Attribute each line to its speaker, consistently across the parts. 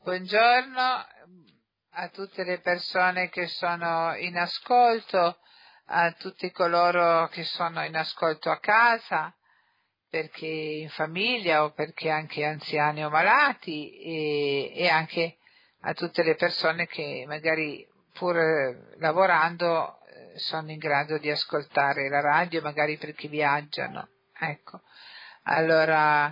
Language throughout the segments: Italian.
Speaker 1: Buongiorno a tutte le persone che sono in ascolto, a tutti coloro che sono in ascolto a casa, perché in famiglia o perché anche anziani o malati, e anche a tutte le persone che magari pur lavorando sono in grado di ascoltare la radio, magari perché viaggiano. Ecco, allora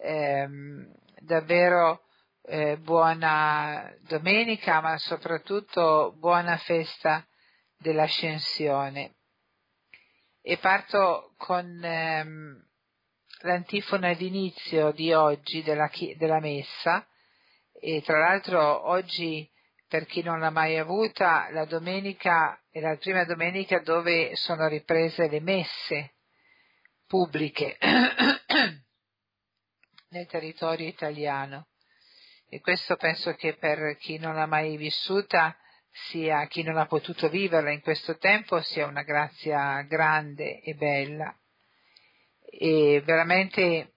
Speaker 1: davvero buona domenica, ma soprattutto buona festa dell'Ascensione. E parto con l'antifona d'inizio di oggi della messa, e tra l'altro oggi, per chi non l'ha mai avuta, la domenica è la prima domenica dove sono riprese le messe pubbliche nel territorio italiano, e questo penso che per chi non l'ha mai vissuta, sia chi non ha potuto viverla in questo tempo, sia una grazia grande e bella, e veramente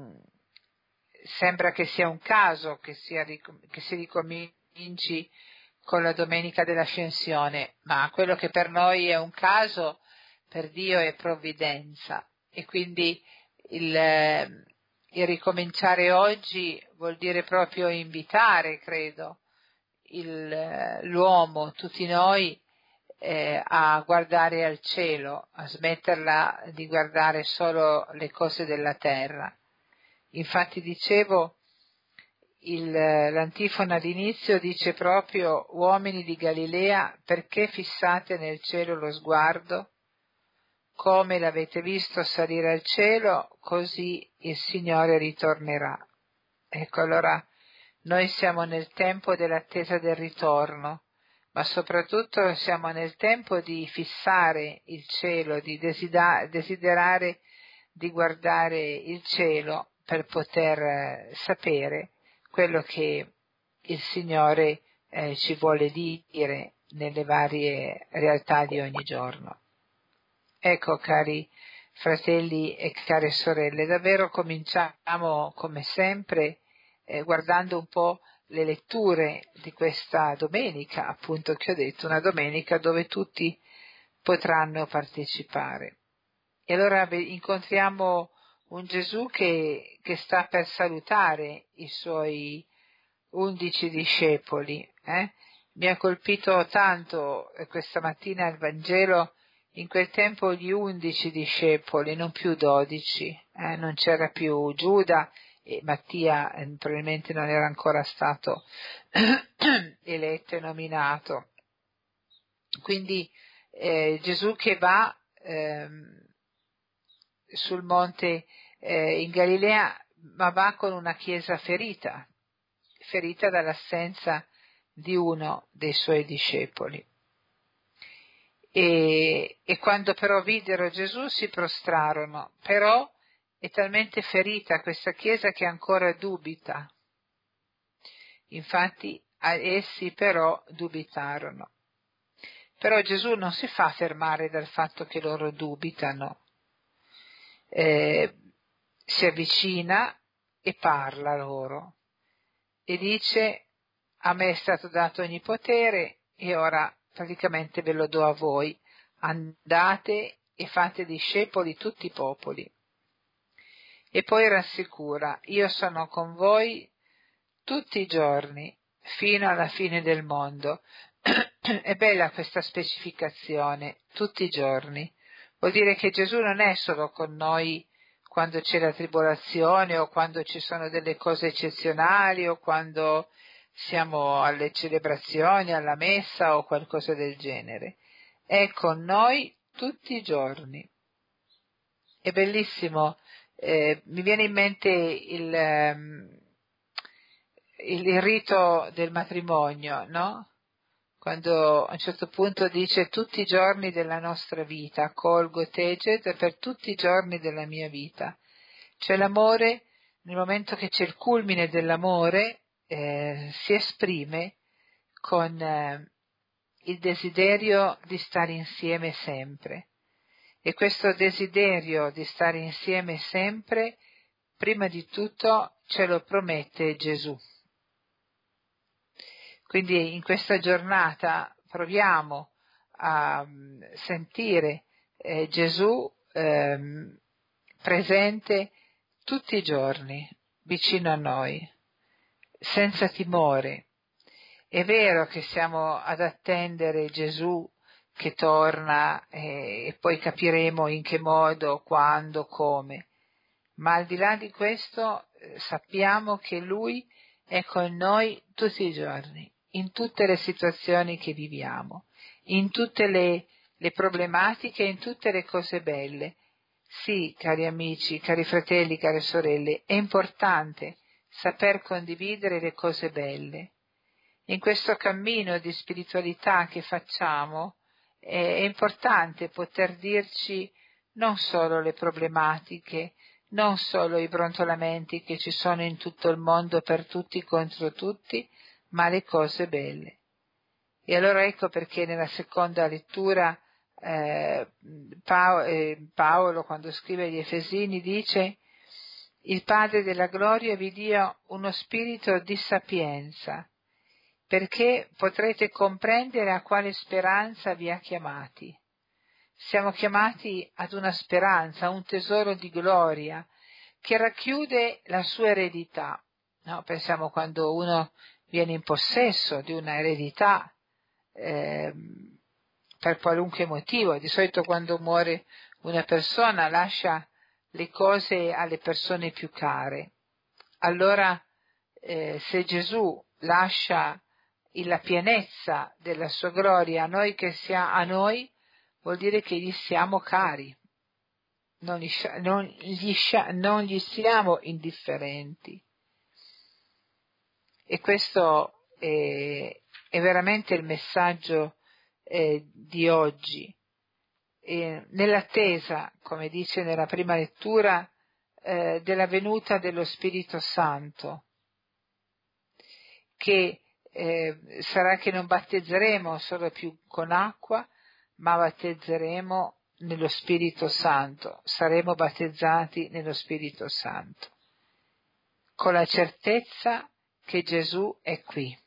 Speaker 1: sembra che sia un caso che si ricominci con la domenica dell'Ascensione, ma quello che per noi è un caso, per Dio è provvidenza, e quindi il ricominciare oggi vuol dire proprio invitare, credo, l'uomo, tutti noi, a guardare al cielo, a smetterla di guardare solo le cose della terra. Infatti dicevo, l'antifona d'inizio dice proprio: uomini di Galilea, perché fissate nel cielo lo sguardo? Come l'avete visto salire al cielo, così il Signore ritornerà. Ecco, allora noi siamo nel tempo dell'attesa del ritorno, ma soprattutto siamo nel tempo di fissare il cielo, di desiderare di guardare il cielo per poter sapere quello che il Signore ci vuole dire nelle varie realtà di ogni giorno. Ecco, cari fratelli e care sorelle, davvero cominciamo come sempre guardando un po' le letture di questa domenica, appunto, che ho detto, una domenica dove tutti potranno partecipare. E allora incontriamo un Gesù che sta per salutare i suoi 11 discepoli. Mi ha colpito tanto questa mattina il Vangelo. In quel tempo gli 11 discepoli, non più 12, non c'era più Giuda, e Mattia probabilmente non era ancora stato eletto e nominato. Quindi Gesù che va sul monte in Galilea, ma va con una chiesa ferita dall'assenza di uno dei suoi discepoli. E quando però videro Gesù si prostrarono, però è talmente ferita questa chiesa che ancora dubita. Infatti essi però dubitarono. Però Gesù non si fa fermare dal fatto che loro dubitano. Si avvicina e parla loro e dice: a me è stato dato ogni potere e ora praticamente ve lo do a voi, andate e fate discepoli tutti i popoli. E poi rassicura: io sono con voi tutti i giorni fino alla fine del mondo. È bella questa specificazione, tutti i giorni. Vuol dire che Gesù non è solo con noi quando c'è la tribolazione o quando ci sono delle cose eccezionali o quando siamo alle celebrazioni, alla messa o qualcosa del genere. È con noi tutti i giorni. È bellissimo, mi viene in mente il rito del matrimonio, no? Quando a un certo punto dice: tutti i giorni della nostra vita, colgo Teget per tutti i giorni della mia vita. Cioè l'amore, nel momento che c'è il culmine dell'amore, si esprime con il desiderio di stare insieme sempre. E questo desiderio di stare insieme sempre, prima di tutto, ce lo promette Gesù. Quindi in questa giornata proviamo a sentire Gesù presente tutti i giorni, vicino a noi, senza timore. È vero che siamo ad attendere Gesù che torna e poi capiremo in che modo, quando, come, ma al di là di questo sappiamo che Lui è con noi tutti i giorni, in tutte le situazioni che viviamo, in tutte le problematiche, in tutte le cose belle. Sì, cari amici, cari fratelli, care sorelle, è importante saper condividere le cose belle. In questo cammino di spiritualità che facciamo è importante poter dirci non solo le problematiche, non solo i brontolamenti che ci sono in tutto il mondo per tutti contro tutti, ma le cose belle. E allora ecco perché nella seconda lettura Paolo, quando scrive agli Efesini, dice: il Padre della gloria vi dia uno spirito di sapienza, perché potrete comprendere a quale speranza vi ha chiamati. Siamo chiamati ad una speranza, a un tesoro di gloria che racchiude la sua eredità. No? Pensiamo quando uno viene in possesso di una eredità per qualunque motivo. Di solito quando muore una persona lascia le cose alle persone più care. Allora se Gesù lascia la pienezza della sua gloria a noi, vuol dire che gli siamo cari, non gli siamo indifferenti. E questo è veramente il messaggio di oggi. Nell'attesa, come dice nella prima lettura, della venuta dello Spirito Santo, che sarà che non battezzeremo solo più con acqua, ma battezzeremo nello Spirito Santo, saremo battezzati nello Spirito Santo, con la certezza che Gesù è qui.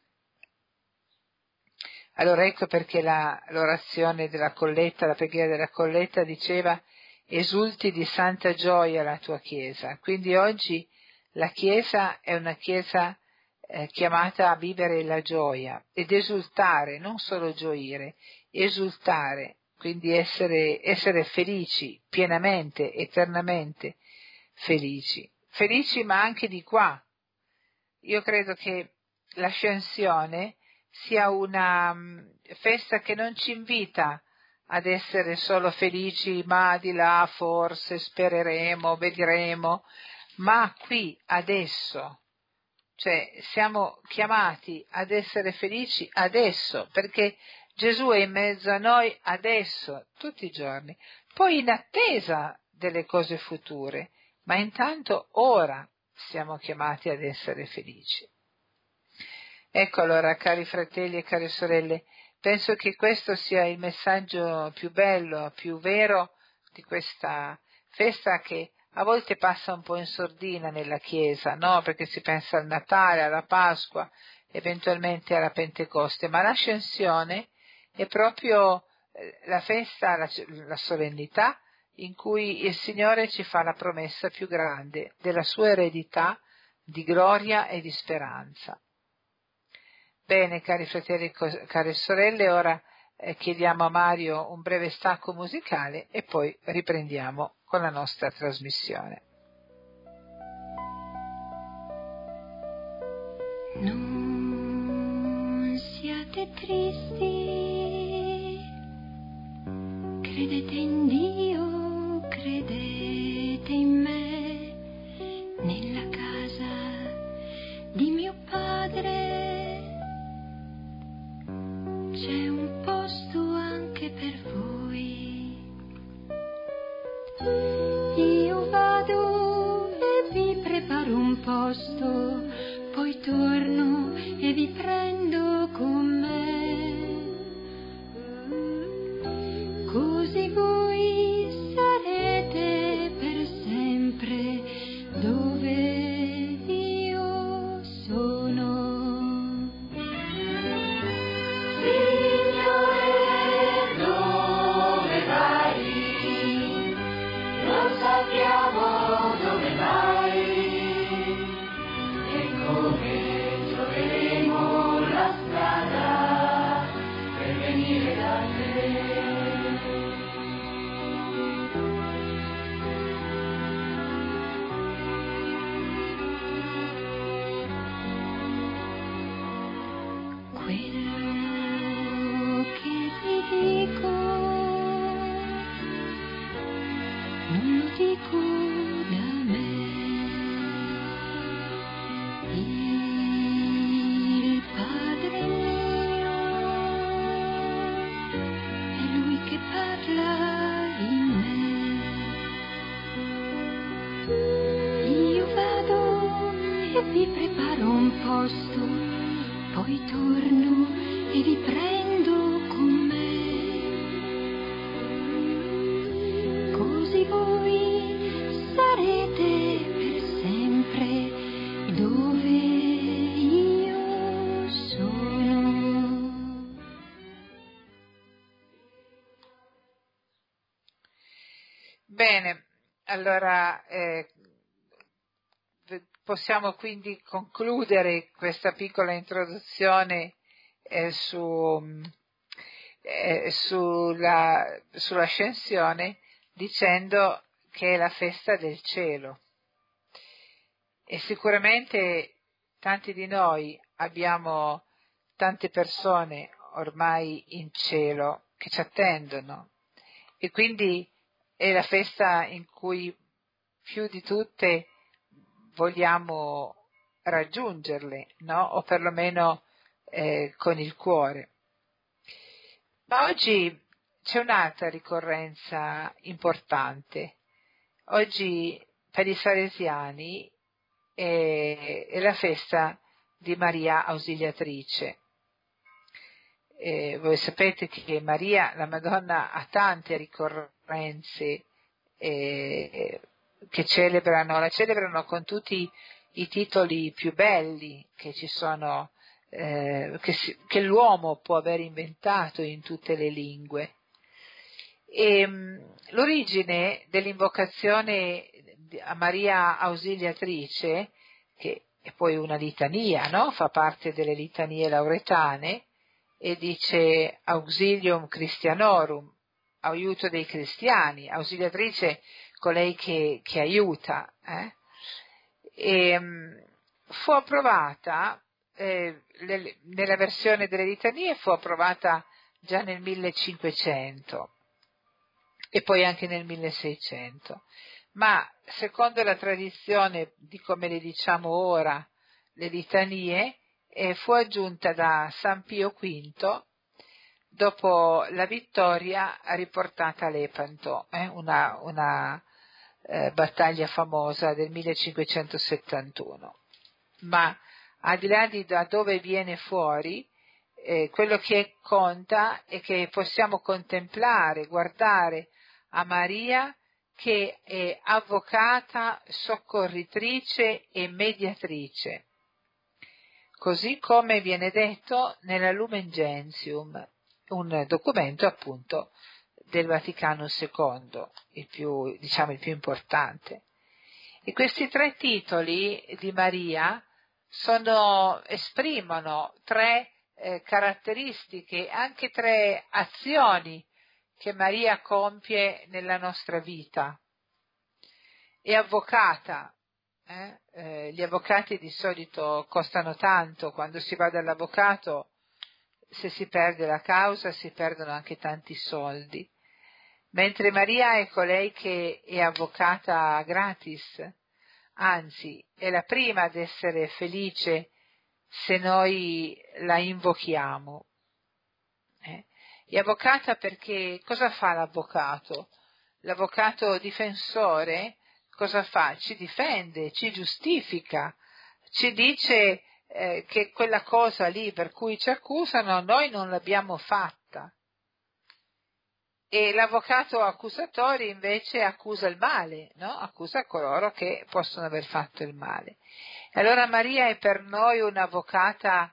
Speaker 1: Allora ecco perché l'orazione della colletta, la preghiera della colletta diceva: esulti di santa gioia la tua Chiesa. Quindi oggi la Chiesa è una Chiesa chiamata a vivere la gioia ed esultare, non solo gioire, esultare, quindi essere felici, pienamente, eternamente felici ma anche di qua. Io credo che l'ascensione sia una festa che non ci invita ad essere solo felici, ma di là forse spereremo, vedremo, ma qui, adesso. Cioè siamo chiamati ad essere felici adesso, perché Gesù è in mezzo a noi adesso, tutti i giorni, poi in attesa delle cose future, ma intanto ora siamo chiamati ad essere felici. Ecco allora, cari fratelli e care sorelle, penso che questo sia il messaggio più bello, più vero di questa festa che a volte passa un po' in sordina nella Chiesa, no? Perché si pensa al Natale, alla Pasqua, eventualmente alla Pentecoste, ma l'Ascensione è proprio la festa, la solennità in cui il Signore ci fa la promessa più grande della sua eredità di gloria e di speranza. Bene, cari fratelli e care sorelle, ora chiediamo a Mario un breve stacco musicale e poi riprendiamo con la nostra trasmissione.
Speaker 2: Non siate tristi, credete in Dio, credete in me, nella casa di mio Padre c'è un posto anche per voi. Io vado e vi preparo un posto, poi torno e vi prendo con me. Così voi sarete per sempre dove io sono. quello che ti dico non lo dico da me. Il Padre mio è Lui che parla in me. Io vado e vi preparo un posto, poi torno e vi prendo con me, così voi sarete per sempre dove io sono.
Speaker 1: Bene, allora possiamo quindi concludere questa piccola introduzione sull'ascensione dicendo che è la festa del cielo. E sicuramente tanti di noi abbiamo tante persone ormai in cielo che ci attendono, e quindi è la festa in cui più di tutte vogliamo raggiungerle, no? O perlomeno con il cuore. Ma oggi c'è un'altra ricorrenza importante. Oggi per i salesiani è la festa di Maria Ausiliatrice. Voi sapete che Maria, la Madonna, ha tante ricorrenze che la celebrano con tutti i titoli più belli che ci sono, che l'uomo può aver inventato in tutte le lingue. L'origine dell'invocazione a Maria Ausiliatrice, che è poi una litania, no? Fa parte delle litanie lauretane, e dice Auxilium Christianorum, aiuto dei cristiani, ausiliatrice colei che aiuta. Fu approvata, nella versione delle litanie fu approvata già nel 1500 e poi anche nel 1600, ma secondo la tradizione di come le diciamo ora, le litanie, fu aggiunta da San Pio V dopo la vittoria riportata a Lepanto, una battaglia famosa del 1571. Ma al di là di da dove viene fuori, quello che conta è che possiamo contemplare, guardare a Maria che è avvocata, soccorritrice e mediatrice, così come viene detto nella Lumen Gentium, un documento appunto del Vaticano II, il più importante. E questi tre titoli di Maria esprimono tre caratteristiche, anche tre azioni che Maria compie nella nostra vita. È avvocata. Gli avvocati di solito costano tanto, quando si va dall'avvocato, se si perde la causa si perdono anche tanti soldi, mentre Maria è colei che è avvocata gratis, anzi è la prima ad essere felice se noi la invochiamo. È avvocata perché cosa fa l'avvocato? L'avvocato difensore cosa fa? Ci difende, ci giustifica, ci dice che quella cosa lì per cui ci accusano noi non l'abbiamo fatta. E l'avvocato accusatore invece accusa il male, no? Accusa coloro che possono aver fatto il male. E allora Maria è per noi un'avvocata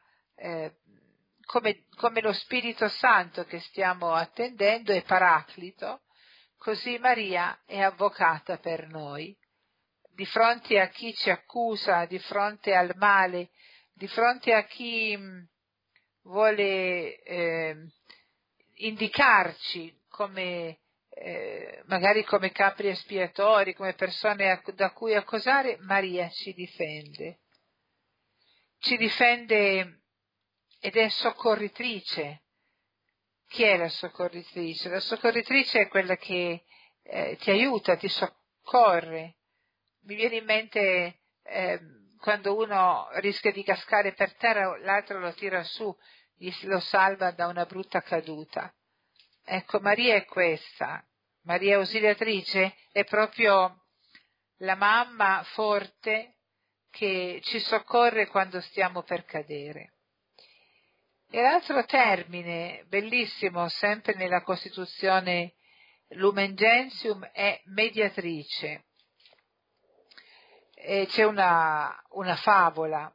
Speaker 1: come lo Spirito Santo che stiamo attendendo è Paraclito, così Maria è avvocata per noi. Di fronte a chi ci accusa, di fronte al male, di fronte a chi vuole indicarci come magari come capri espiatori, come persone da cui accusare, Maria ci difende ed è soccorritrice. Chi è la soccorritrice? La soccorritrice è quella che ti aiuta, ti soccorre. Mi viene in mente quando uno rischia di cascare per terra, l'altro lo tira su, lo salva da una brutta caduta. Ecco, Maria è questa. Maria Ausiliatrice è proprio la mamma forte che ci soccorre quando stiamo per cadere. E l'altro termine bellissimo, sempre nella Costituzione Lumen Gentium, è mediatrice. E c'è una favola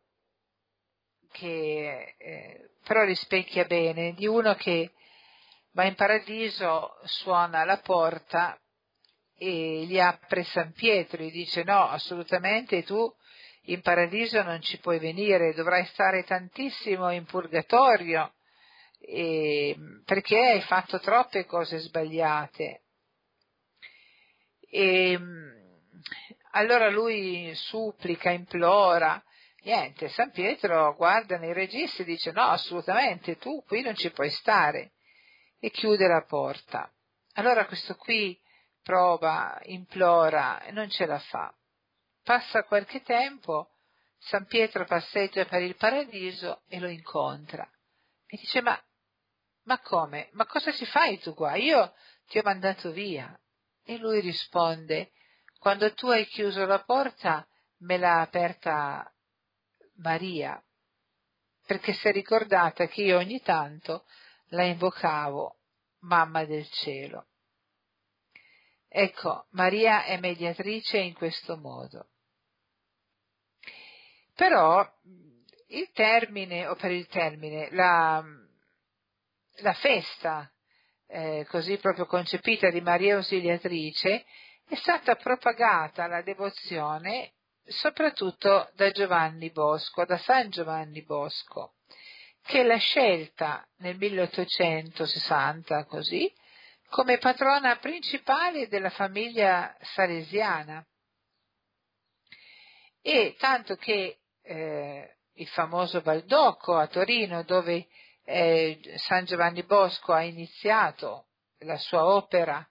Speaker 1: che però rispecchia bene, di uno che va in paradiso, suona alla porta e gli apre San Pietro, gli dice: no, assolutamente tu in paradiso non ci puoi venire, dovrai stare tantissimo in purgatorio, perché hai fatto troppe cose sbagliate. E allora lui supplica, implora, niente, San Pietro guarda nei registri e dice: no, assolutamente, tu qui non ci puoi stare, e chiude la porta. Allora questo qui prova, implora e non ce la fa. Passa qualche tempo, San Pietro passeggia per il paradiso e lo incontra. E dice: ma come? Ma cosa ci fai tu qua? Io ti ho mandato via. E lui risponde: quando tu hai chiuso la porta, me l'ha aperta Maria, perché si è ricordata che io ogni tanto la invocavo mamma del cielo. Ecco, Maria è mediatrice in questo modo. Però la festa così proprio concepita di Maria Ausiliatrice è stata propagata la devozione soprattutto da Giovanni Bosco, da San Giovanni Bosco, che l'ha scelta nel 1860 così come patrona principale della famiglia salesiana. E tanto che il famoso Baldocco a Torino, dove San Giovanni Bosco ha iniziato la sua opera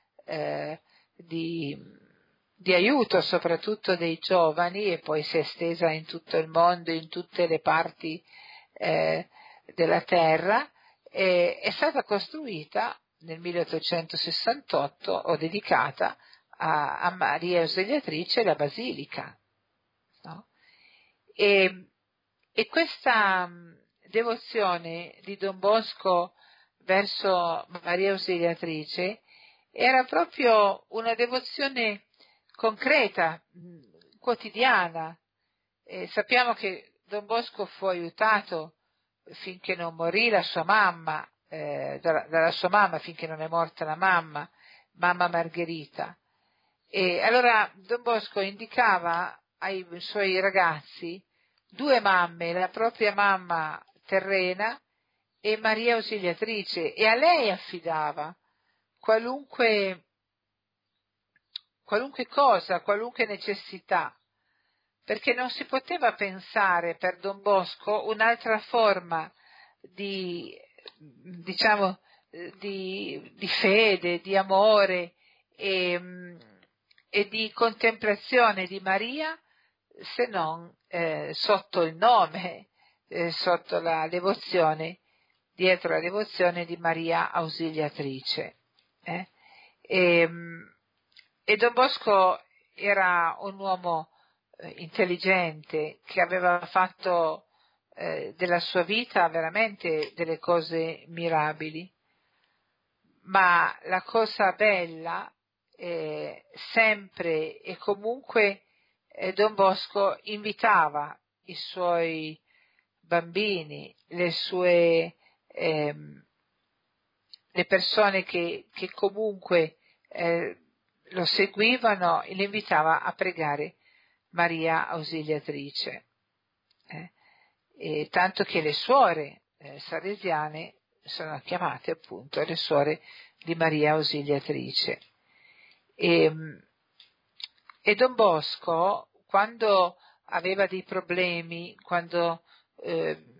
Speaker 1: di aiuto soprattutto dei giovani, e poi si è estesa in tutto il mondo, in tutte le parti della terra, è stata costruita nel 1868 o dedicata a Maria Ausiliatrice la basilica. No? E questa devozione di Don Bosco verso Maria Ausiliatrice era proprio una devozione concreta, quotidiana. Sappiamo che Don Bosco fu aiutato finché non morì la sua mamma, dalla sua mamma, finché non è morta la mamma Margherita. E allora Don Bosco indicava ai suoi ragazzi due mamme, la propria mamma terrena e Maria Ausiliatrice, e a lei affidava qualunque cosa, qualunque necessità, perché non si poteva pensare per Don Bosco un'altra forma di fede, di amore e di contemplazione di Maria, se non sotto il nome, sotto la devozione, dietro la devozione di Maria Ausiliatrice. E Don Bosco era un uomo intelligente, che aveva fatto della sua vita veramente delle cose mirabili, ma la cosa bella sempre e comunque Don Bosco invitava i suoi bambini, le persone che comunque lo seguivano, e li invitava a pregare Maria Ausiliatrice, e tanto che le suore salesiane sono chiamate appunto le suore di Maria Ausiliatrice. E Don Bosco, quando aveva dei problemi, quando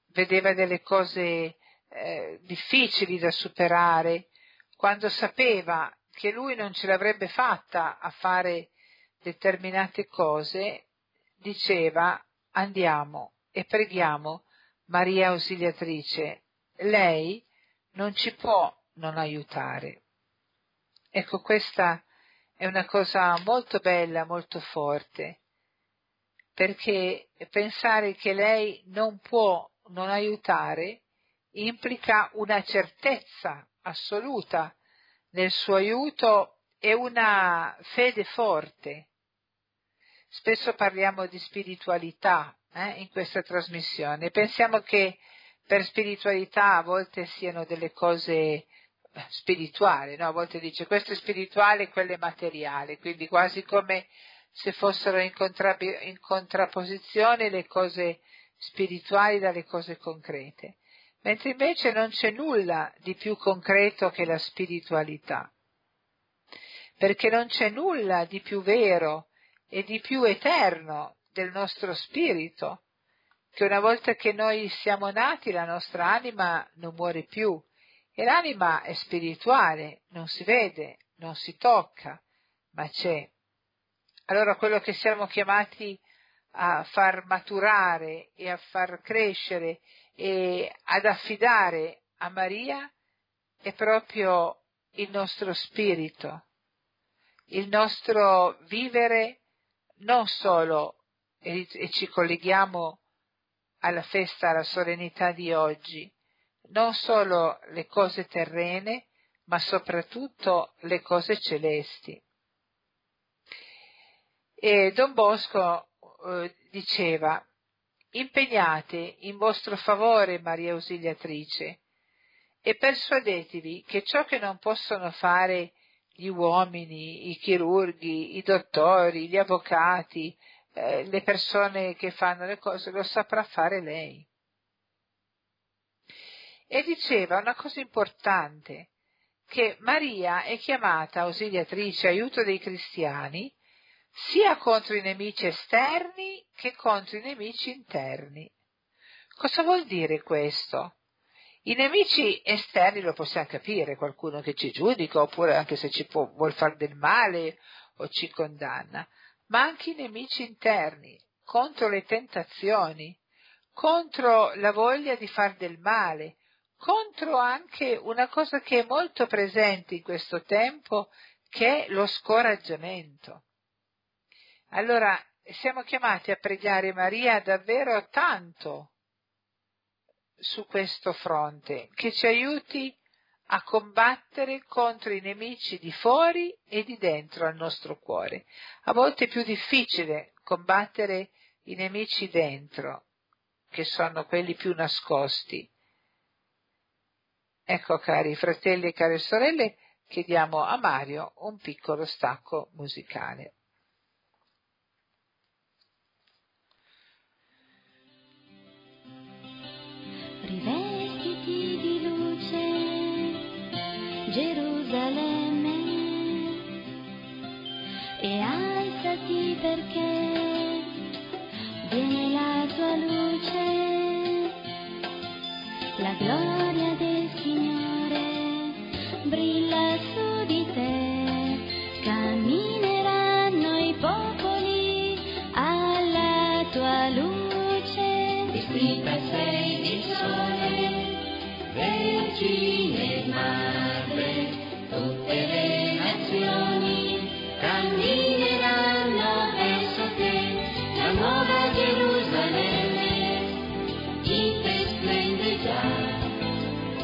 Speaker 1: vedeva delle cose difficili da superare, quando sapeva che lui non ce l'avrebbe fatta a fare determinate cose, diceva: andiamo e preghiamo Maria Ausiliatrice, lei non ci può non aiutare. Ecco, questa è una cosa molto bella, molto forte, perché pensare che lei non può non aiutare implica una certezza assoluta nel suo aiuto e una fede forte. Spesso parliamo di spiritualità in questa trasmissione. Pensiamo che per spiritualità a volte siano delle cose spirituali, no? A volte dice questo è spirituale e quello è materiale, quindi quasi come se fossero in contrapposizione le cose spirituali dalle cose concrete, mentre invece non c'è nulla di più concreto che la spiritualità, perché non c'è nulla di più vero e di più eterno del nostro spirito, che una volta che noi siamo nati la nostra anima non muore più, e l'anima è spirituale, non si vede, non si tocca, ma c'è. Allora quello che siamo chiamati a far maturare e a far crescere e ad affidare a Maria è proprio il nostro spirito, il nostro vivere non solo, e ci colleghiamo alla festa, alla solennità di oggi, non solo le cose terrene, ma soprattutto le cose celesti. E Don Bosco diceva: impegnate in vostro favore Maria Ausiliatrice e persuadetevi che ciò che non possono fare gli uomini, i chirurghi, i dottori, gli avvocati, le persone che fanno le cose, lo saprà fare lei. E diceva una cosa importante, che Maria è chiamata ausiliatrice, aiuto dei cristiani, sia contro i nemici esterni che contro i nemici interni. Cosa vuol dire questo? I nemici esterni lo possiamo capire, qualcuno che ci giudica, oppure anche se ci vuol fare del male o ci condanna, ma anche i nemici interni, contro le tentazioni, contro la voglia di far del male, contro anche una cosa che è molto presente in questo tempo, che è lo scoraggiamento. Allora, siamo chiamati a pregare Maria davvero tanto su questo fronte, che ci aiuti a combattere contro i nemici di fuori e di dentro al nostro cuore. A volte è più difficile combattere i nemici dentro, che sono quelli più nascosti. Ecco, cari fratelli e care sorelle, chiediamo a Mario un piccolo stacco musicale.
Speaker 2: Rivestiti di luce, Gerusalemme, e alzati perché viene la tua luce, la gloria del Signore brilla su di te, cammineranno i popoli alla tua luce, vestita sei di sole, vergine madre, tutte le nazioni cammineranno verso te, la nuova Gerusalemme in te splende già.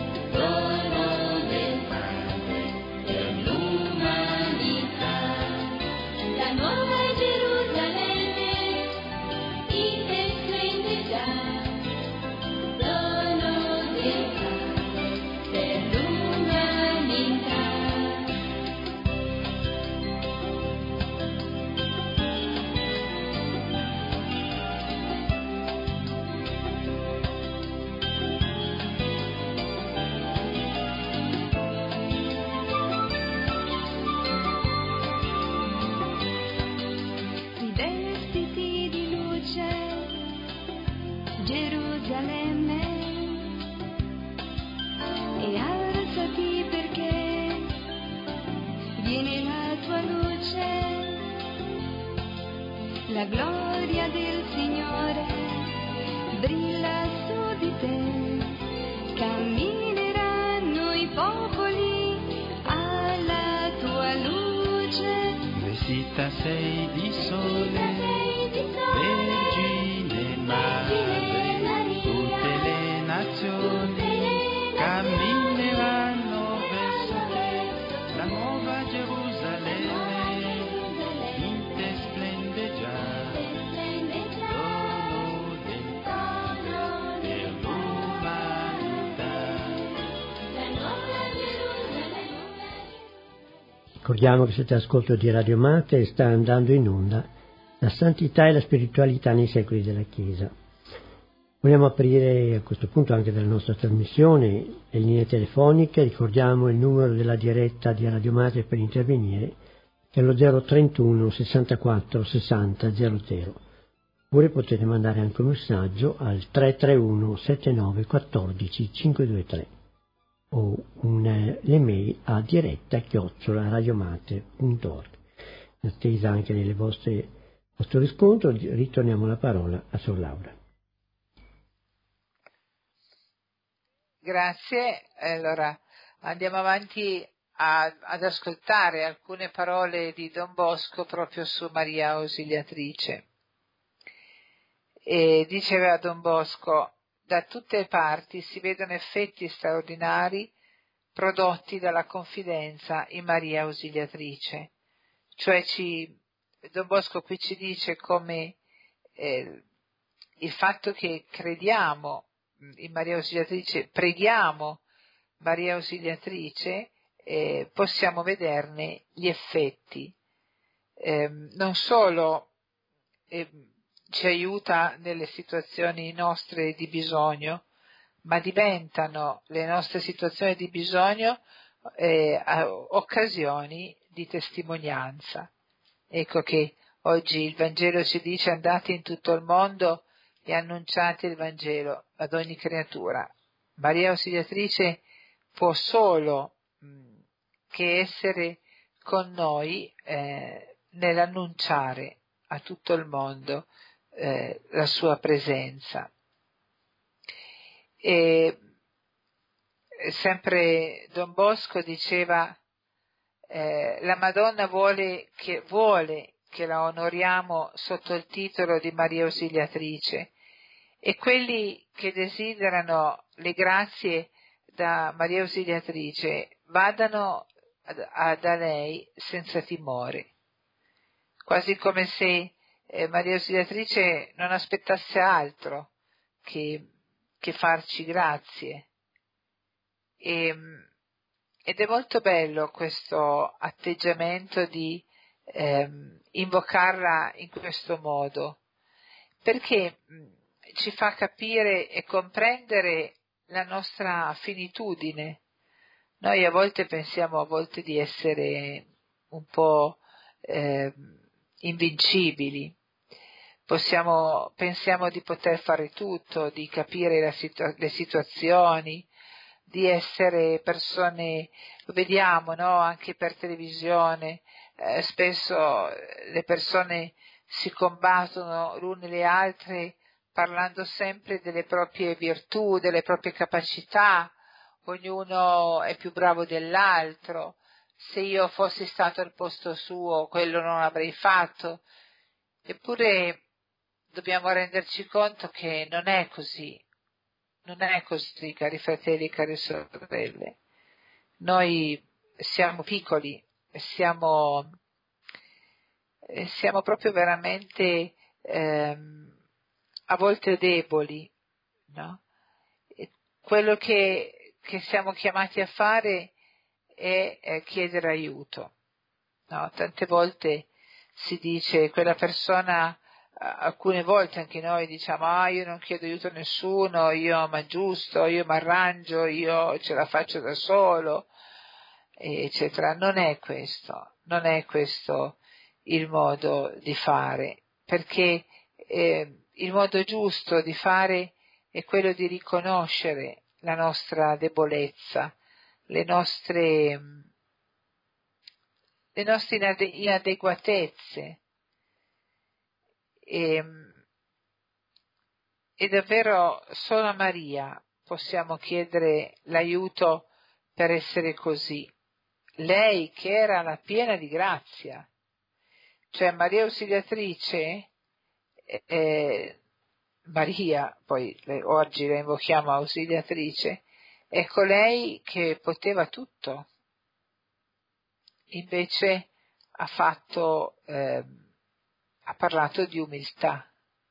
Speaker 2: Dono del Padre per l'umanità. la gloria del Signore brilla su di te, cammineranno i popoli alla tua luce.
Speaker 3: Vestita sei di sole, Vergine Madre, tutte le nazioni cammineranno verso la nuova Gerusalemme, in te splende già l'oro del Padre per l'umanità.
Speaker 4: Ricordiamo che siete ascolto di Radio Mater e sta andando in onda la santità e la spiritualità nei secoli della Chiesa. Vogliamo aprire a questo punto anche della nostra trasmissione le linee telefoniche. Ricordiamo il numero della diretta di Radio Mater per intervenire, che è lo 031 64 60 00. Oppure potete mandare anche un messaggio al 331 79 14 523 o l'email a diretta@radiomater.org. In attesa anche delle vostro riscontro, ritorniamo la parola a Sor Laura.
Speaker 1: Grazie. Allora andiamo avanti ad ascoltare alcune parole di Don Bosco proprio su Maria Ausiliatrice. E diceva Don Bosco: da tutte le parti si vedono effetti straordinari prodotti dalla confidenza in Maria Ausiliatrice. Cioè Don Bosco qui ci dice come il fatto che crediamo in Maria Ausiliatrice, preghiamo Maria Ausiliatrice, possiamo vederne gli effetti. Non solo ci aiuta nelle situazioni nostre di bisogno, ma diventano le nostre situazioni di bisogno occasioni di testimonianza. Ecco che oggi il Vangelo ci dice: andate in tutto il mondo e annunciate il Vangelo ad ogni creatura. Maria Ausiliatrice può solo che essere con noi nell'annunciare a tutto il mondo la sua presenza. E sempre Don Bosco diceva: la Madonna vuole che la onoriamo sotto il titolo di Maria Ausiliatrice, e quelli che desiderano le grazie da Maria Ausiliatrice vadano da lei senza timore, quasi come se Maria Ausiliatrice non aspettasse altro che farci grazie. Ed è molto bello questo atteggiamento di invocarla in questo modo, perché ci fa capire e comprendere la nostra finitudine. Noi a volte pensiamo di essere un po' invincibili, pensiamo di poter fare tutto, di capire le situazioni, di essere persone, lo vediamo, no? Anche per televisione, spesso le persone si combattono l'une le altre parlando sempre delle proprie virtù, delle proprie capacità, ognuno è più bravo dell'altro. Se io fossi stato al posto suo, quello non avrei fatto. Eppure dobbiamo renderci conto che non è così. Non è così, cari fratelli e cari sorelle. Noi siamo piccoli, siamo proprio veramente a volte deboli, no? E quello che siamo chiamati a fare è chiedere aiuto, no? Tante volte si dice quella persona, alcune volte anche noi diciamo: io non chiedo aiuto a nessuno, io m'aggiusto, io m'arrangio, io ce la faccio da solo, eccetera. Non è questo il modo di fare, perché il modo giusto di fare è quello di riconoscere la nostra debolezza, le nostre inadeguatezze, E davvero solo a Maria possiamo chiedere l'aiuto per essere così. Lei che era la piena di grazia, cioè Maria Ausiliatrice, Maria, poi oggi la invochiamo Ausiliatrice, è colei che poteva tutto, invece ha parlato di umiltà.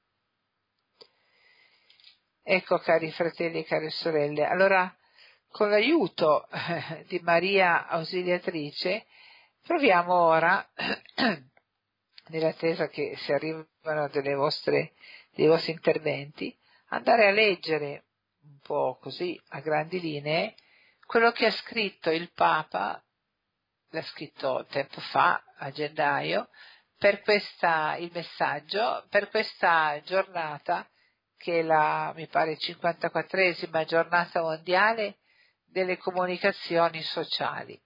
Speaker 1: Ecco, cari fratelli e care sorelle, allora con l'aiuto di Maria Ausiliatrice proviamo ora, nell'attesa che si arrivano dei vostri interventi, andare a leggere un po' così a grandi linee quello che ha scritto il Papa, l'ha scritto tempo fa, a gennaio, il messaggio per questa giornata che è mi pare 54esima giornata mondiale delle comunicazioni sociali.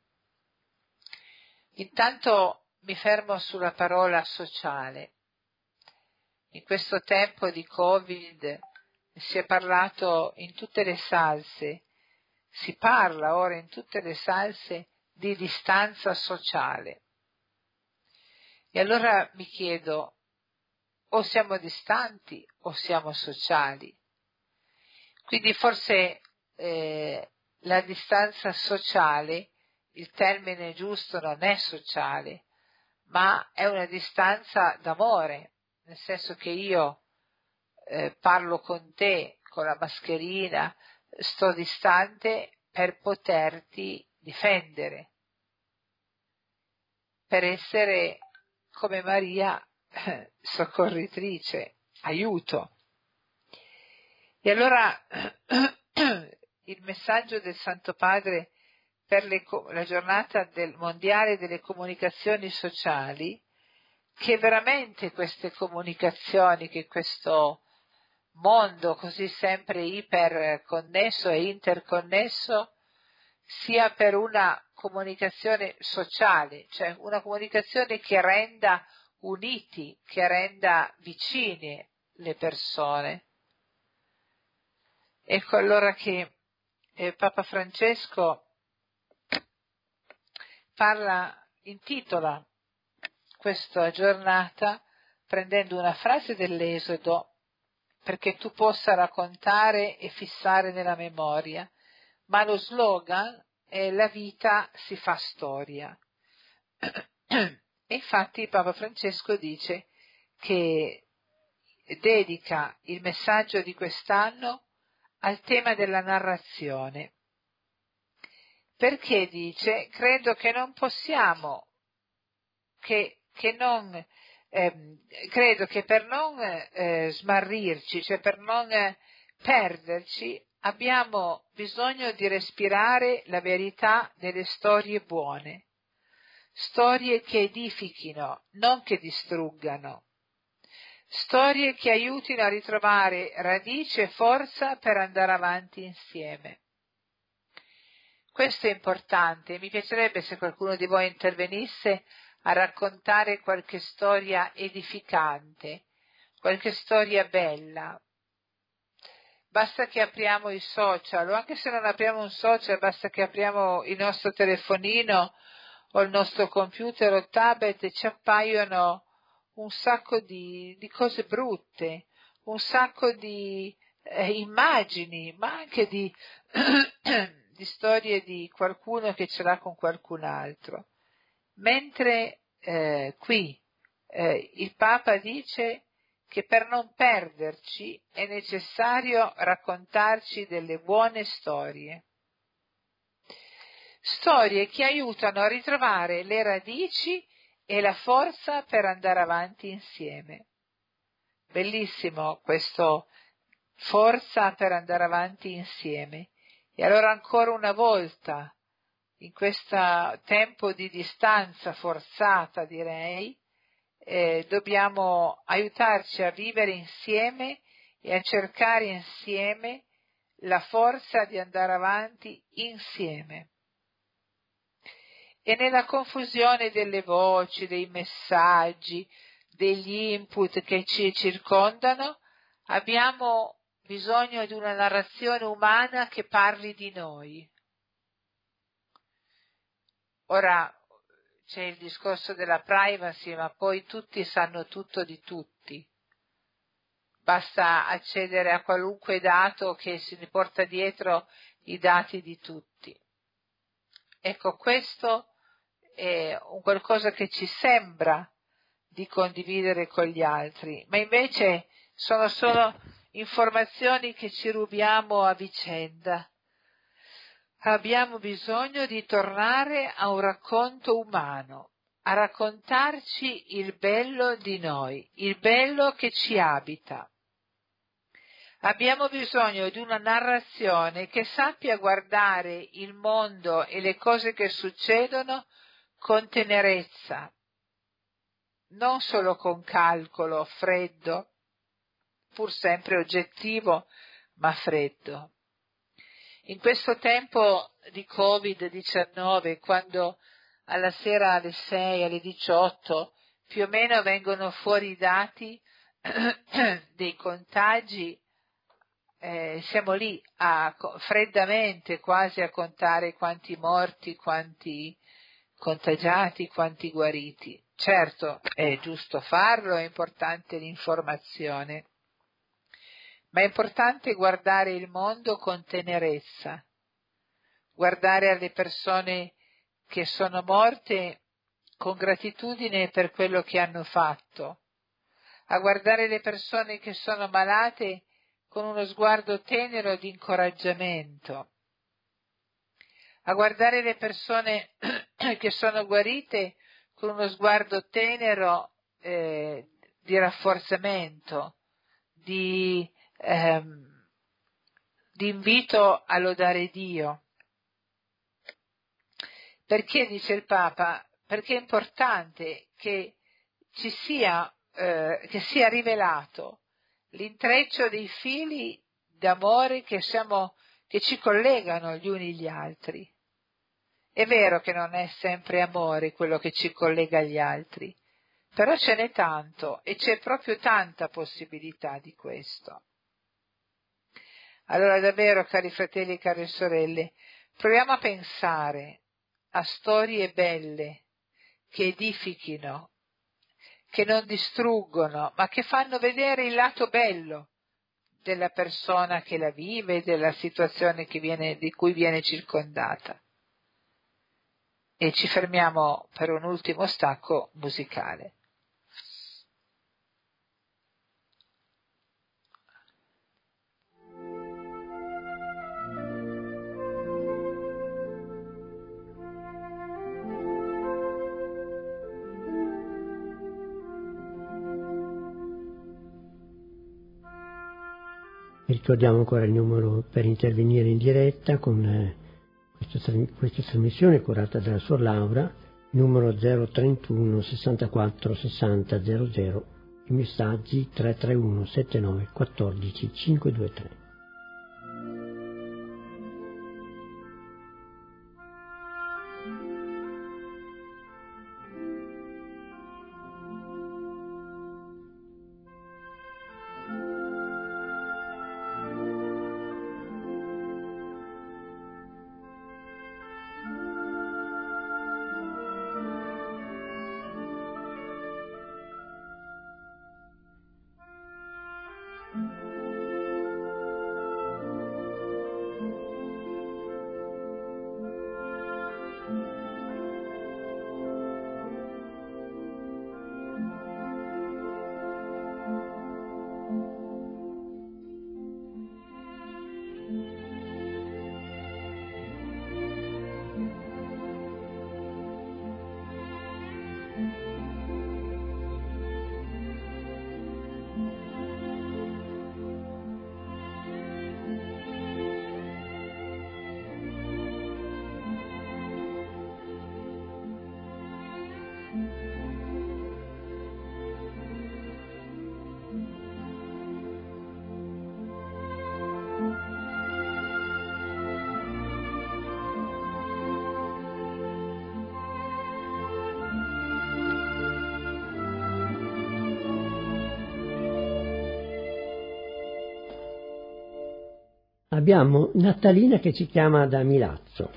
Speaker 1: Intanto mi fermo sulla parola sociale. In questo tempo di Covid si è parlato in tutte le salse, si parla ora in tutte le salse di distanza sociale. E allora mi chiedo, o siamo distanti o siamo sociali? Quindi forse la distanza sociale, il termine giusto non è sociale, ma è una distanza d'amore, nel senso che io parlo con te con la mascherina, sto distante per poterti difendere, per essere come Maria soccorritrice, aiuto. E allora il messaggio del Santo Padre per la giornata mondiale delle comunicazioni sociali, che veramente queste comunicazioni, che questo mondo così sempre iperconnesso e interconnesso, sia per una comunicazione sociale, cioè una comunicazione che renda uniti, che renda vicine le persone. Ecco allora che Papa Francesco intitola questa giornata prendendo una frase dell'Esodo, perché tu possa raccontare e fissare nella memoria, ma lo slogan è la vita si fa storia. E infatti Papa Francesco dice che dedica il messaggio di quest'anno al tema della narrazione, perché dice, credo che non possiamo, credo che per non smarrirci, cioè per non perderci, abbiamo bisogno di respirare la verità delle storie buone, storie che edifichino, non che distruggano, storie che aiutino a ritrovare radice e forza per andare avanti insieme. Questo è importante, mi piacerebbe se qualcuno di voi intervenisse a raccontare qualche storia edificante, qualche storia bella. Basta che apriamo i social, o anche se non apriamo un social, basta che apriamo il nostro telefonino o il nostro computer o tablet e ci appaiono un sacco di cose brutte, un sacco di immagini, ma anche di storie di qualcuno che ce l'ha con qualcun altro. Mentre qui il Papa dice che per non perderci è necessario raccontarci delle buone storie. Storie che aiutano a ritrovare le radici e la forza per andare avanti insieme. Bellissimo questo, forza per andare avanti insieme. E allora ancora una volta, in questo tempo di distanza forzata, direi, dobbiamo aiutarci a vivere insieme e a cercare insieme la forza di andare avanti insieme. E nella confusione delle voci, dei messaggi, degli input che ci circondano, abbiamo bisogno di una narrazione umana che parli di noi. Ora c'è il discorso della privacy, ma poi tutti sanno tutto di tutti. Basta accedere a qualunque dato che si porta dietro i dati di tutti. Ecco, questo è un qualcosa che ci sembra di condividere con gli altri, ma invece sono solo informazioni che ci rubiamo a vicenda. Abbiamo bisogno di tornare a un racconto umano, a raccontarci il bello di noi, il bello che ci abita. Abbiamo bisogno di una narrazione che sappia guardare il mondo e le cose che succedono con tenerezza, non solo con calcolo freddo, pur sempre oggettivo, ma freddo. In questo tempo di Covid-19, quando alla sera alle 6, alle 18, più o meno vengono fuori i dati dei contagi, siamo lì freddamente quasi a contare quanti morti, quanti contagiati, quanti guariti. Certo, è giusto farlo, è importante l'informazione, ma è importante guardare il mondo con tenerezza, guardare alle persone che sono morte con gratitudine per quello che hanno fatto, a guardare le persone che sono malate con uno sguardo tenero di incoraggiamento, a guardare le persone che sono guarite con uno sguardo tenero di rafforzamento, di invito a lodare Dio. Perché, dice il Papa, perché è importante che ci sia, che sia rivelato l'intreccio dei fili d'amore che ci collegano gli uni agli altri. È vero che non è sempre amore quello che ci collega agli altri, però ce n'è tanto e c'è proprio tanta possibilità di questo. Allora davvero, cari fratelli e care sorelle, proviamo a pensare a storie belle che edifichino, che non distruggono, ma che fanno vedere il lato bello della persona che la vive, della situazione di cui viene circondata. E ci fermiamo per un ultimo stacco musicale.
Speaker 4: Ricordiamo ancora il numero per intervenire in diretta con questa trasmissione curata dalla Suor Laura, numero 031 64 60 00, i messaggi 331 79 14 523. abbiamo Natalina che ci chiama da Milazzo.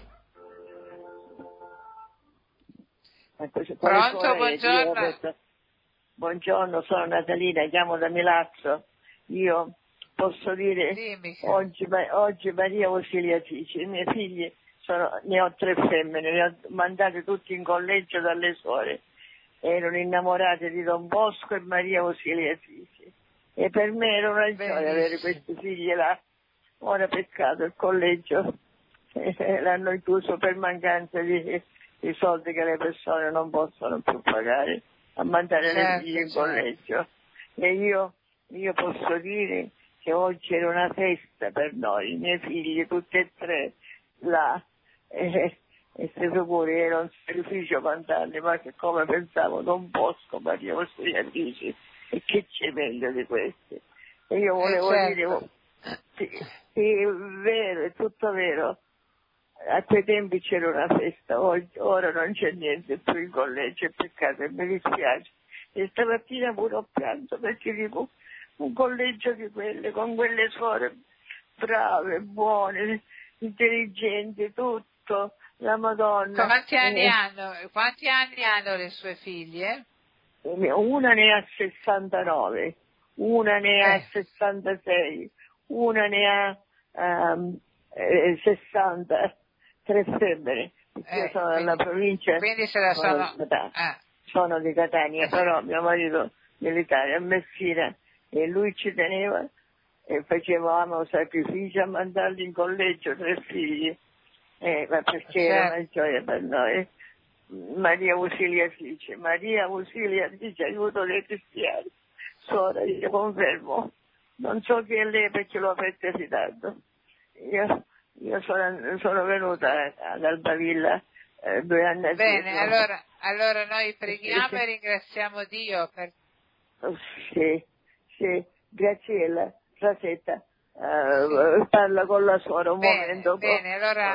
Speaker 1: Pronto, buongiorno.
Speaker 5: Buongiorno, sono Natalina, chiamo da Milazzo. Io posso dire, oggi Maria Ausiliatrice, i miei figli ne ho 3 femmine, le ho mandate tutti in collegio dalle suore. Erano innamorate di Don Bosco e Maria Ausiliatrice. E per me era una gioia avere questi figli là. Ora peccato, il collegio l'hanno chiuso per mancanza di soldi che le persone non possono più pagare a mandare le figlie in collegio. E io posso dire che oggi era una festa per noi, i miei figli, tutti e 3 là. E se figuri, era un sacrificio mandarli, ma che come pensavo, Don Bosco, Maria Ausiliatrice, e che c'è meglio di questi? E io volevo dire, sì, è vero, è tutto vero, a quei tempi c'era una festa, ora non c'è niente più in collegio, è peccato e mi dispiace. E stamattina pure ho pianto perché dico, un collegio di quelle, con quelle suore brave, buone, intelligenti, tutto, la Madonna.
Speaker 1: Quanti anni hanno le sue figlie?
Speaker 5: Una ne ha 69, una ne ha 66, una ne ha 60, 3 femmine. Io sono della provincia,
Speaker 1: quindi
Speaker 5: sono di Catania, però mio marito militare a Messina e lui ci teneva e facevamo sacrificio a mandarli in collegio, 3 figli, ma perché era una gioia per noi. Maria Ausiliatrice, aiuto dei cristiani. Sora, io confermo, non so chi è lei perché l'ho aperto fidato. Io sono venuta ad Albavilla 2 anni fa.
Speaker 1: Bene, allora noi preghiamo e ringraziamo Dio per...
Speaker 5: Sì, Graziella, Rosetta, parla con la suora un momento.
Speaker 1: Bene, allora...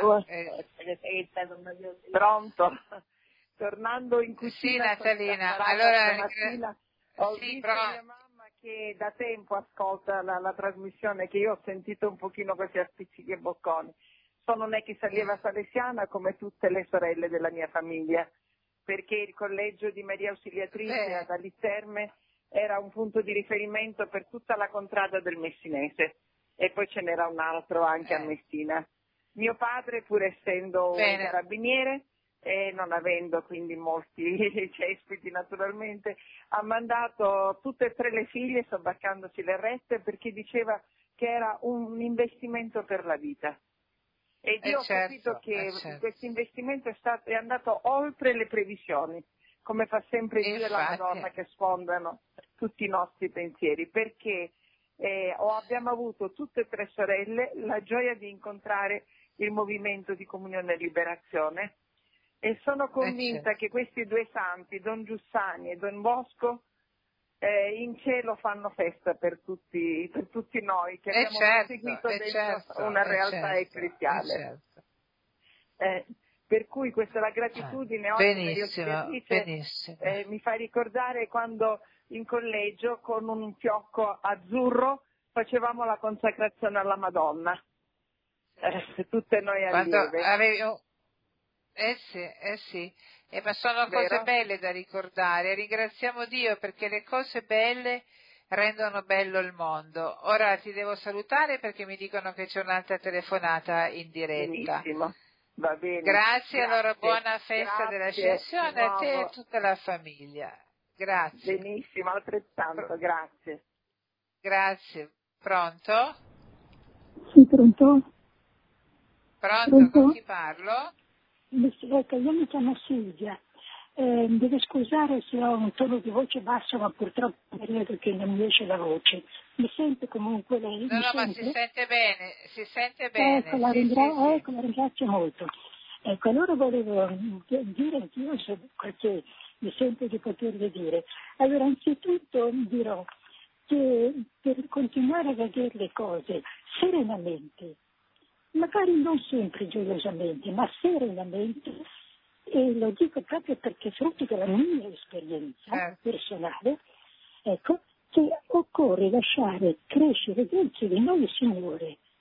Speaker 5: Pronto? Tornando in cucina,
Speaker 1: sì, Natalina, allora
Speaker 5: ho visto mia mamma che da tempo ascolta la trasmissione, che io ho sentito un pochino questi spizzichi e bocconi. Sono un'ex allieva salesiana come tutte le sorelle della mia famiglia, perché il collegio di Maria Ausiliatrice ad Aliterme era un punto di riferimento per tutta la contrada del Messinese e poi ce n'era un altro anche a Messina. Mio padre, pur essendo un carabiniere e non avendo quindi molti cespiti naturalmente, ha mandato tutte e 3 le figlie sobbarcandosi le rette perché diceva che era un investimento per la vita. Ed io ho capito che questo investimento è andato oltre le previsioni, come fa sempre Dio e la Madonna che sfondano tutti i nostri pensieri, perché abbiamo avuto tutte e 3 sorelle la gioia di incontrare il movimento di Comunione e Liberazione e sono convinta che questi 2 santi, Don Giussani e Don Bosco, in cielo fanno festa per tutti noi che abbiamo seguito una realtà ecclesiale. Per cui questa è la gratitudine oggi mi fa ricordare quando in collegio con un fiocco azzurro facevamo la consacrazione alla Madonna, tutte noi allieve.
Speaker 1: Sì, ma sono cose belle da ricordare. Ringraziamo Dio perché le cose belle rendono bello il mondo. Ora ti devo salutare perché mi dicono che c'è un'altra telefonata in diretta.
Speaker 5: Benissimo. Va bene.
Speaker 1: Grazie, allora buona festa dell'Ascensione a te e a tutta la famiglia. Grazie.
Speaker 5: Benissimo, altrettanto, grazie.
Speaker 1: Grazie. Pronto?
Speaker 6: Sì, pronto?
Speaker 1: Pronto? Con chi parlo?
Speaker 6: Ecco, io mi chiamo Silvia. Mi deve scusare se ho un tono di voce basso, ma purtroppo è un periodo che non mi esce la voce. Mi sente comunque lei?
Speaker 1: No, ma si sente bene.
Speaker 6: Ecco, la ringrazio molto. Ecco, allora volevo dire anch'io perché mi sento di potervi dire. Allora, anzitutto dirò che per continuare a vedere le cose serenamente, magari non sempre gioiosamente, ma serenamente, e lo dico proprio perché frutto della mia esperienza personale, ecco, che occorre lasciare crescere dentro di noi il Signore,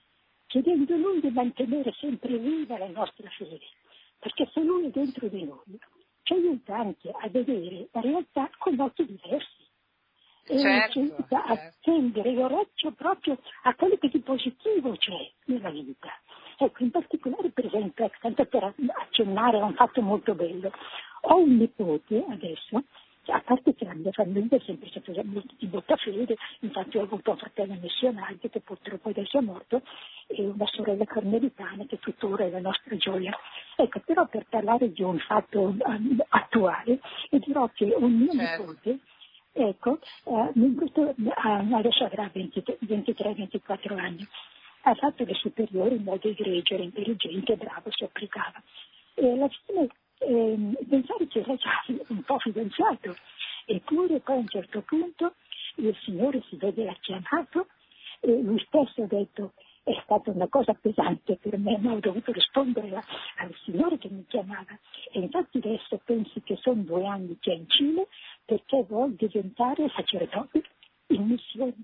Speaker 6: chiedendo lui di mantenere sempre viva la nostra fede, perché se lui è dentro di noi ci aiuta anche a vedere la realtà con occhi diversi e ci aiuta a tendere l'orecchio proprio a quello che di positivo c'è nella vita. Ecco, in particolare, per esempio, tanto per accennare a un fatto molto bello, ho un nipote adesso, a parte che la mia famiglia è sempre stata di molta fede, infatti ho avuto un fratello missionario che purtroppo adesso è morto e una sorella carmelitana che tuttora è la nostra gioia. Ecco, però per parlare di un fatto attuale, e dirò che un mio nipote, ecco, adesso avrà 23-24 anni, ha fatto le superiori in modo egregio, era intelligente, bravo, si applicava. E alla fine pensare che era già un po' fidanzato, eppure poi a un certo punto il Signore si vede l'ha chiamato e lui stesso ha detto è stata una cosa pesante per me, ma ho dovuto rispondere al Signore che mi chiamava. E infatti adesso pensi che sono 2 anni che è in Cile perché vuole diventare sacerdote in missione.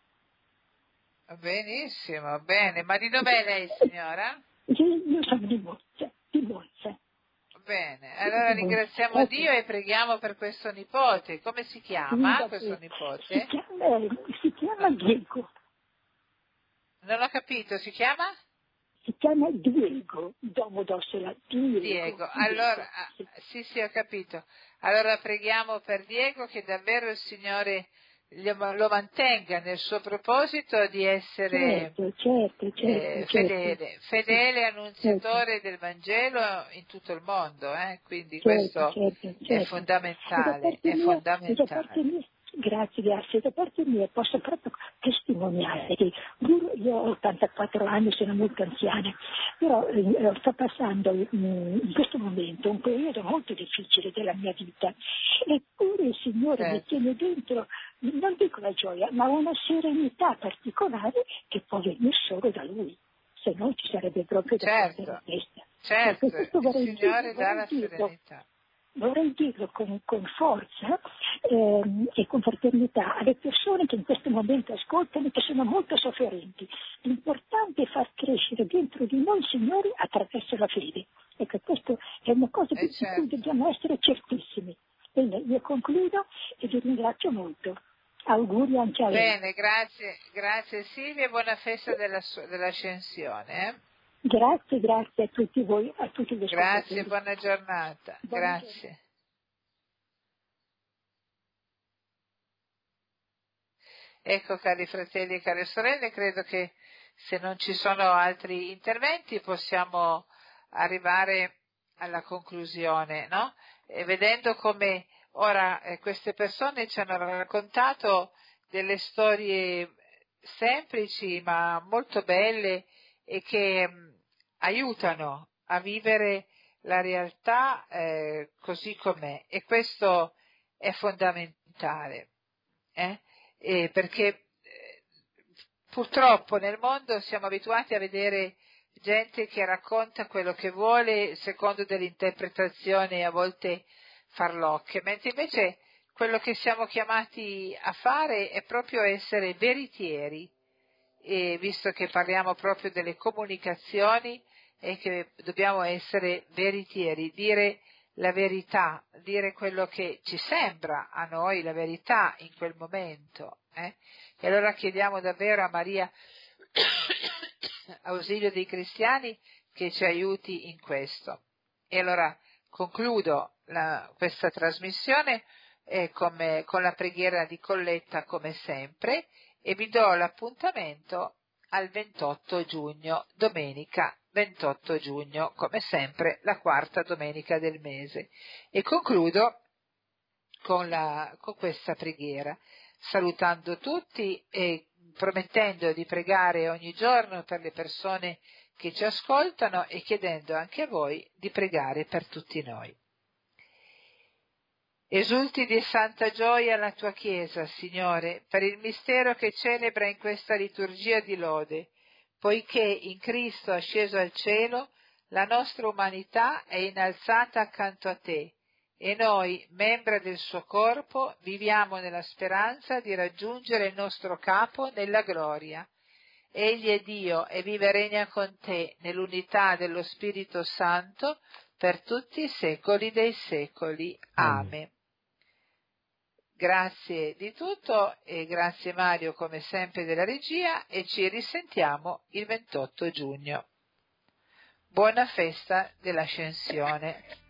Speaker 1: Benissimo, bene. Ma di dov'è lei, signora?
Speaker 6: Io sono di Monza.
Speaker 1: Bene, allora ringraziamo Dio e preghiamo per questo nipote. Come si chiama questo nipote?
Speaker 6: Si chiama Diego.
Speaker 1: Non ho capito, si chiama?
Speaker 6: Si chiama Diego, Domodossola,
Speaker 1: Diego, allora, sì, ho capito. Allora preghiamo per Diego che davvero il Signore lo mantenga nel suo proposito di essere fedele annunziatore del Vangelo in tutto il mondo, quindi questo è fondamentale, è fondamentale.
Speaker 6: Grazie. Da parte mia posso proprio testimoniare che io ho 84 anni, sono molto anziana, però sto passando in questo momento un periodo molto difficile della mia vita, eppure il Signore mi tiene dentro, non dico la gioia, ma una serenità particolare che può venire solo da Lui, se no ci sarebbe proprio da perdere la testa.
Speaker 1: Certo, il Signore dà la serenità.
Speaker 6: Vorrei dirlo con forza e con fraternità alle persone che in questo momento ascoltano e che sono molto sofferenti. L'importante è far crescere dentro di noi, Signore, attraverso la fede. Ecco, questa è una cosa di cui dobbiamo essere certissimi. Bene, io concludo e vi ringrazio molto. Auguri anche a lei.
Speaker 1: Bene, grazie Silvia e buona festa dell'ascensione.
Speaker 6: Grazie a tutti voi, a tutti gli ascoltatori.
Speaker 1: Grazie, buona giornata. Grazie. Ecco, cari fratelli e care sorelle, credo che se non ci sono altri interventi possiamo arrivare alla conclusione, no? E vedendo come ora queste persone ci hanno raccontato delle storie semplici ma molto belle e che aiutano a vivere la realtà così com'è, e questo è fondamentale, perché purtroppo nel mondo siamo abituati a vedere gente che racconta quello che vuole secondo delle interpretazioni a volte farlocche, mentre invece quello che siamo chiamati a fare è proprio essere veritieri, e visto che parliamo proprio delle comunicazioni e che dobbiamo essere veritieri, dire la verità, dire quello che ci sembra a noi la verità in quel momento. E allora chiediamo davvero a Maria, ausilio dei cristiani, che ci aiuti in questo. E allora concludo questa trasmissione con la preghiera di colletta come sempre, e vi do l'appuntamento al 28 giugno, domenica 28 giugno, come sempre la 4ª domenica del mese. E concludo con questa preghiera, salutando tutti e promettendo di pregare ogni giorno per le persone che ci ascoltano e chiedendo anche a voi di pregare per tutti noi. Esulti di santa gioia la tua Chiesa, Signore, per il mistero che celebra in questa liturgia di lode, poiché in Cristo asceso al cielo la nostra umanità è innalzata accanto a te, e noi, membra del suo corpo, viviamo nella speranza di raggiungere il nostro capo nella gloria. Egli è Dio e vive e regna con te nell'unità dello Spirito Santo per tutti i secoli dei secoli. Amen. Grazie di tutto e grazie Mario come sempre della regia e ci risentiamo il 28 giugno. Buona festa dell'Ascensione.